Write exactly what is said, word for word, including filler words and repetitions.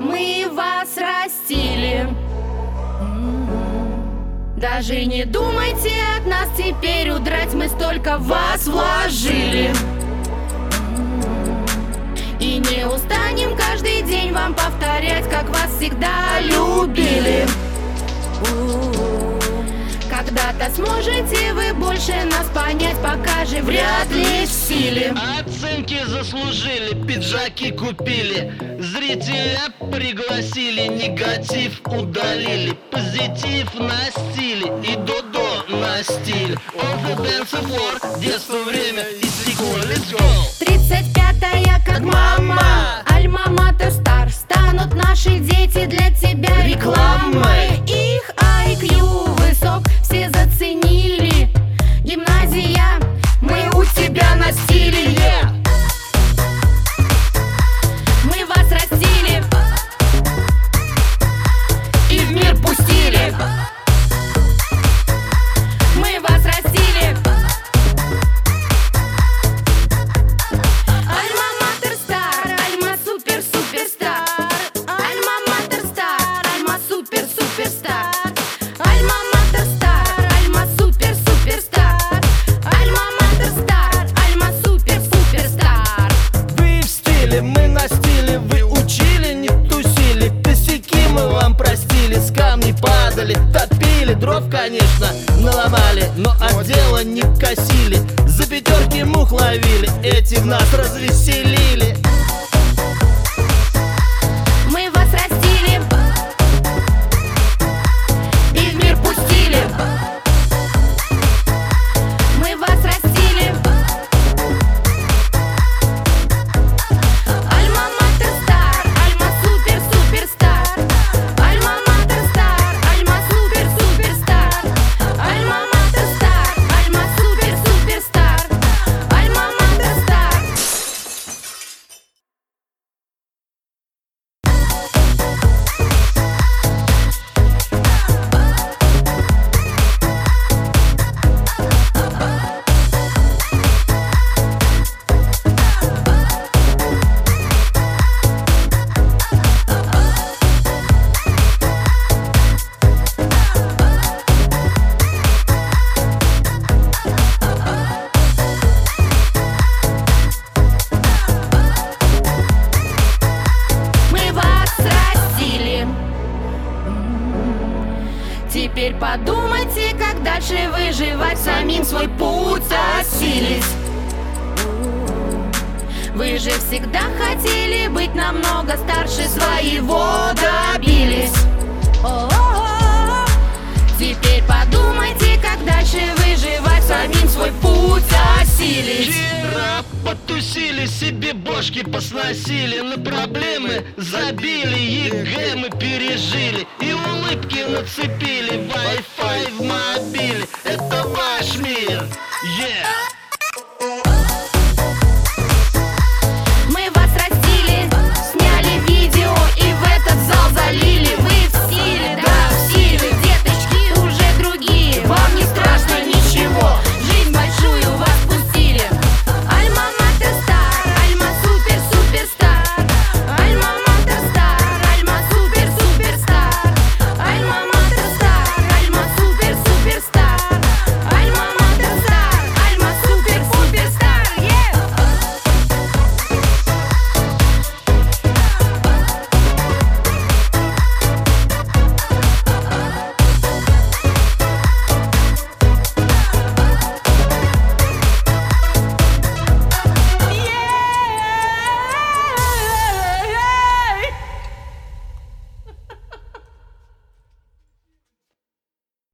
мы вас растили. Даже не думайте от нас теперь удрать, мы столько в вас вложили. И не устанем каждый день вам повторять, как вас всегда любили. Когда-то сможете вы больше нас понять, пока же вряд ли в силе. Оценки заслужили, пиджаки купили, зрителя пригласили, негатив удалили, позитив на стиле и додо на стиле. On the dance floor, детство время истекло, let's go. Тридцать пятая, как мама, альма-матер стар. Станут наши дети для тебя рекламой. Их ай кью высок, все заценили. Гимназия, мы у тебя на стиле, yeah. Мы вас растили и в мир пустили. Мы вас растили. Альма-матер стар, альма супер суперстар. Альма-матер стар, альма супер суперстар. Альма-матер стар, альма супер суперстар. Альма-матер стар, альма супер суперстар. Вы в стиле, мы на стиле, вы учили, не тусили. Косяки мы вам простили, с камней падали, топили, дров, конечно, наломали, но от дела не косили. За пятерки мух ловили, этим нас развеселили. Мы вас растили и в мир пустили. Мы вас растили. Альма-матер стар, альма супер суперстар. Альма-матер стар, альма супер суперстар. Альма-матер стар, альма супер суперстар. Альма-матер стар. Мы вас растили. Теперь подумайте, как дальше выживать, самим свой путь осилить. Вы же всегда хотели быть намного старше, своего добились. О-о-о. Теперь подумайте, как дальше выживать, самим свой путь осилить. Вчера потусили, себе бошки посносили, на проблемы забили, ЕГЭ мы пережили и улыбки нацепили. Wi-Fi в